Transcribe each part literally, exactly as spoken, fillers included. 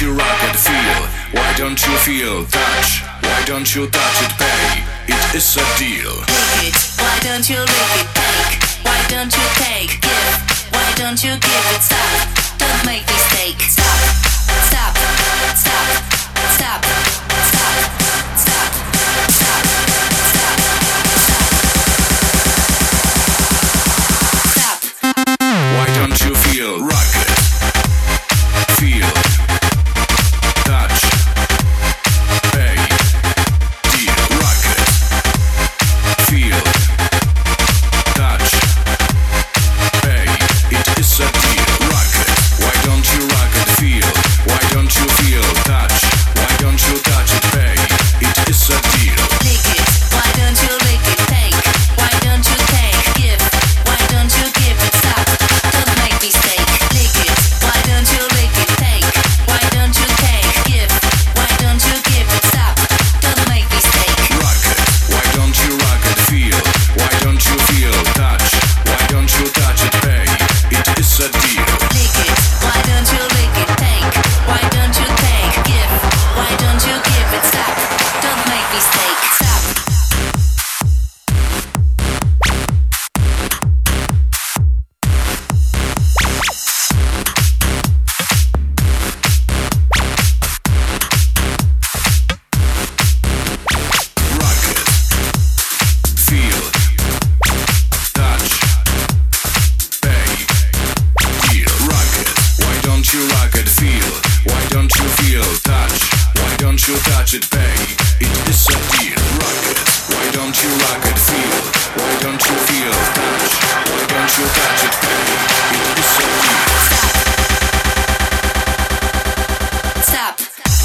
you rock it, feel? Why don't you feel? Touch. Why don't you touch it, pay? It is a deal. Lick it, why don't you lick it, take? Why don't you take, give? Why don't you give it, stop? Don't make mistake. Stop, stop, stop, stop, stop, stop, stop, stop, stop. Why don't you feel? Rock it. Feel. Touch. Pay. Deal. Rock it. Feel. Touch. Pay. It is a deal. Rock it. Why don't you rock it? Feel. Why don't you feel? Touch. Why don't you touch it? Pay. It is a deal. Lick it, why don't you lick it, take? Why don't you take, give? Why don't you give it, stop? Don't make mistake. Lick it, why don't you lick it, take? Why don't you take, give? Why don't you give it, stop? Don't make mistake. Rock it. Why don't you rock it? Feel. Why don't you feel? Touch. Why don't you touch it? Pay. It is a deal. Lick it, why don't you lick it, take? Why don't you take, give? Why don't you give it, stop? Don't make mistake. Stop. Rock it. Feel. Touch. Pay. Deal. Rock it. Why don't you rock it? Feel. Why don't you feel? Touch. Why don't you touch it? Pay. It is a deal. Rock it. Why don't you rock it? Feel. Why don't you feel? Touch. Why don't you touch it? Pay. It is a deal. Stop.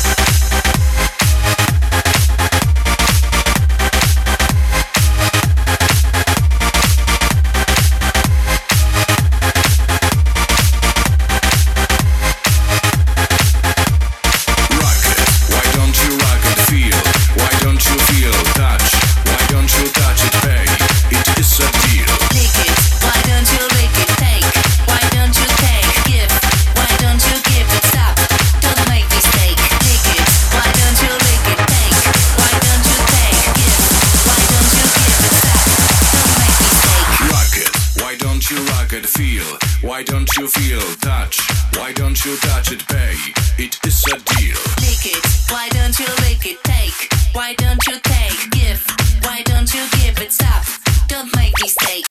Rock it. Why don't you rock it? Feel. Why don't you feel? Touch. Why don't you touch it? Pay. It is a deal. Lick it, why don't you lick it, take? Why don't you take, give? Why don't you give it, stop? Don't make mistake. Lick it, why don't you lick it, take? Why don't you take, give? Why don't you give it, stop? Don't make mistake. Rock it. Why don't you rock it? Feel. Why don't you feel? Touch. Why don't you touch it? Pay. It is a deal. Lick it, why don't you lick it, take? Why don't you take, give? Why don't you give it, stop? Don't make mistake.